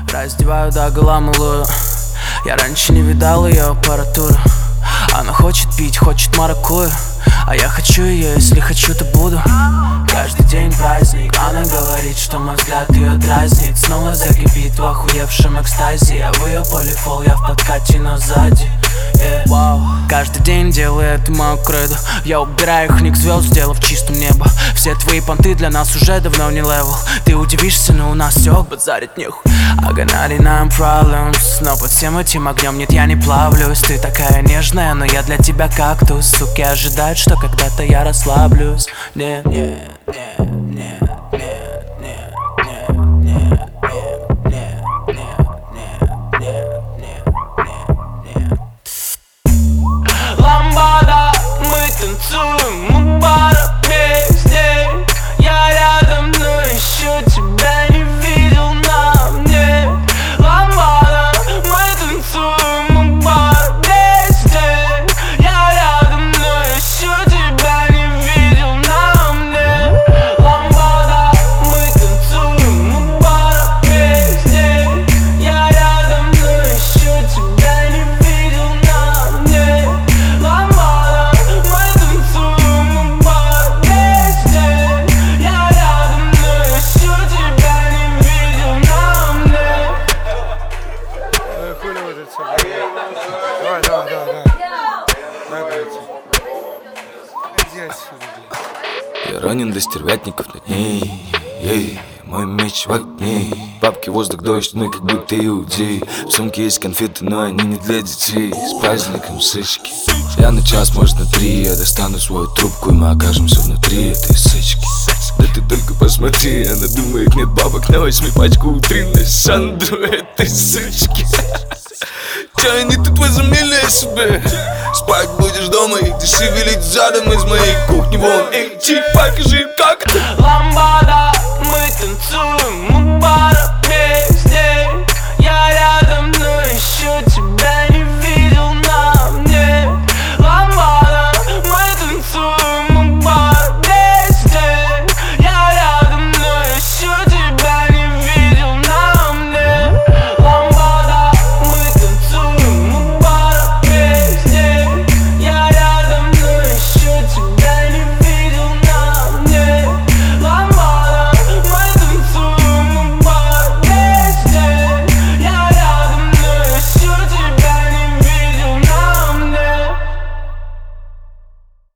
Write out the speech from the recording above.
Раздеваю догола малую. Я раньше не видал ее аппаратуру. Она хочет пить, хочет маракую, а я хочу ее, если хочу, то буду. Каждый день праздник. Она говорит, что мой взгляд ее дразнит. Снова закипит в охуевшем экстазе. Я в ее полифол, я в подкате, но сзади. Каждый день делаю это мою кредо. Я убираю их ник звезд, сделав чистым небо. Все твои понты для нас уже давно не левел. Ты удивишься, но у нас все базарить нехуй. I got 99 problems, но под всем этим огнем нет, я не плавлюсь. Ты такая нежная, но я для тебя кактус. Суки ожидают, что когда-то я расслаблюсь. Нет, нет, нет, нет, нет, нет, нет, нет, нет, нет, нет, нет. Ламбада, мы танцуем у бара весь день. Я рядом, но еще тебя не видел на мне. Ламбада, мы танцуем у бара весь день. Я рядом, но еще тебя не видел на мне. Ламбада, мы танцуем у бара весь день. Я рядом, но еще тебя не видел на мне. Ламбада, мы танцуем у бара весь день. Я рядом, но еще тебя не видел на мне. Хули вот это все. Давай. Иди отсюда, блядь. Я ранен до стервятников на дней. Ей, мой меч в огне. Бабки, воздух, дождь, мы как будто иудеи. В сумке есть конфеты, но они не для детей. С праздником сычки. Я на час, может на 3. Я достану свою трубку, и мы окажемся внутри этой сычки. Да ты только посмотри, она думает, нет бабок на 8 пачку утренней Сандру этой сычки. Чё они тут возомнили о себе? Спать будешь дома и ты шевелить задом из моей кухни вон. Эй, чик, покажи, как ты. Ламбада,